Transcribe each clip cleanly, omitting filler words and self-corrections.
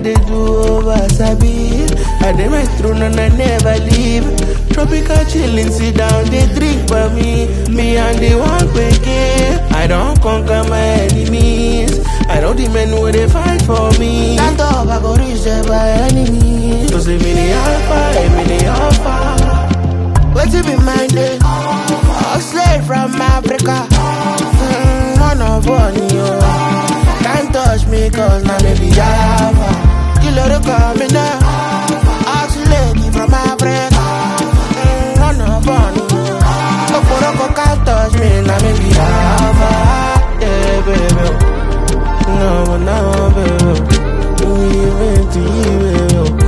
they do over Sabi. I dey my throne and I never leave. Tropical chillin', sit down, they drink by me. Me and the one again. I don't conquer my enemies. I know the men who they fight for me. That top I go reach there by enemies. Cause I'm in the alpha, I'm in the alpha. What you be minded? A slave from Africa. One of one, yo. Can't touch me cause now me be alpha. Killer the coming now. A slave from Africa. One of one, yo. Oporoko can't touch me, now me be alpha. Yeah, baby. No, baby. We went to you, baby.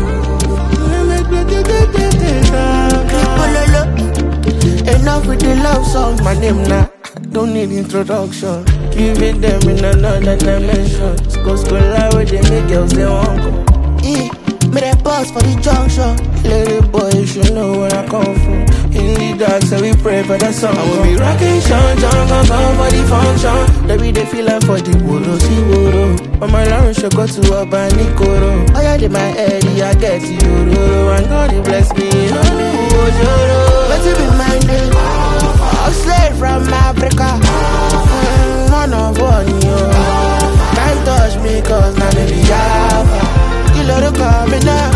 Enough with the love song, my name now. Don't need introduction. Giving them in another dimension. School life where they make girls they want go. Me they pause for the junction. Lady boy, you should know where I come from. In the dark, so we pray for the sun. I will be rocking Sean, gonna come for the function. They be the feeling for the woro, see woro. On my lunch, I go to a banikoro. Oh yeah, in my head, I get you. And God, he bless me. But you be minded. A slave from Africa. One of one, yo. Can't touch me cause now they be alpha. Killer the coming now.